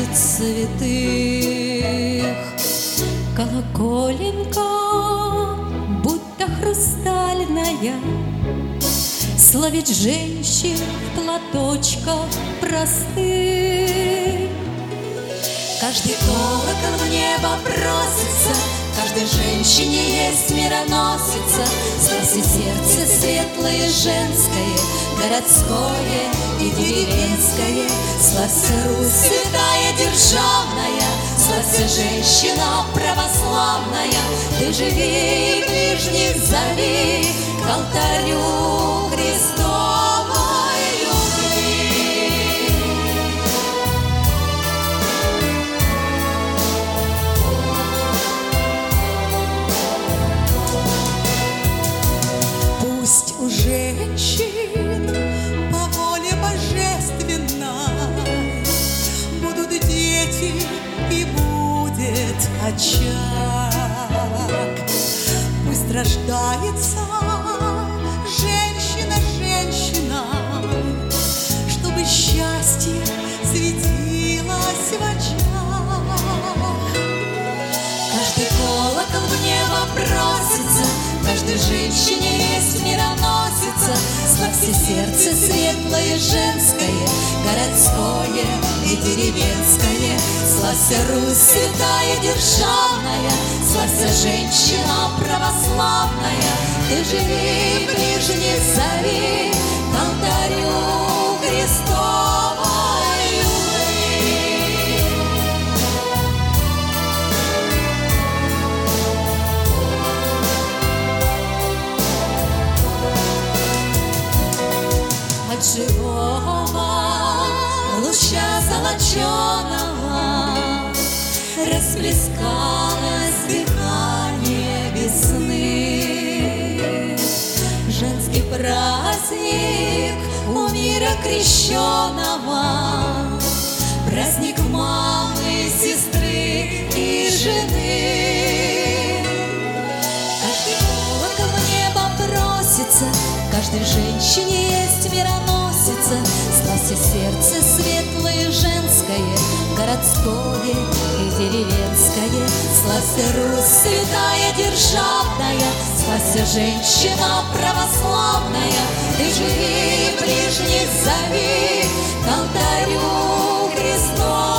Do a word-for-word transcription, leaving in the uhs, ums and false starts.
святых. Колоколенка, будто хрустальная, словить женщин в платочках простых. Каждый колокол в небо просится, каждой женщине есть мироносица. Сласи сердце светлое женское, городское и деревенское. Славься, Русь святая державная, славься, женщина православная. Ты живи, ближних зови к алтарю Христовой любви. Пусть у женщин по воле божественной будут дети и будет очаг. Пусть рождается женщина женщиной, чтобы счастье светилось в очах. Каждый колокол в небо просится, каждой женщине есть мироносица. Славься сердце светлое женское, городское и деревенское. Славься, Русь святая державная, славься, женщина православная. Ты живи, ближних зови к алтарю Христовой любви. От живого луча золоченого расплескалось дыхание весны. Женский праздник у мира крещеного, праздник мамы, сестры и жены. Каждый колокол в небо просится, каждой женщине есть мироносица. Славься сердце светлое женское, городское и деревенское. Славься, Русь святая державная, славься, женщина православная. Ты живи, ближних зови к алтарю Христову.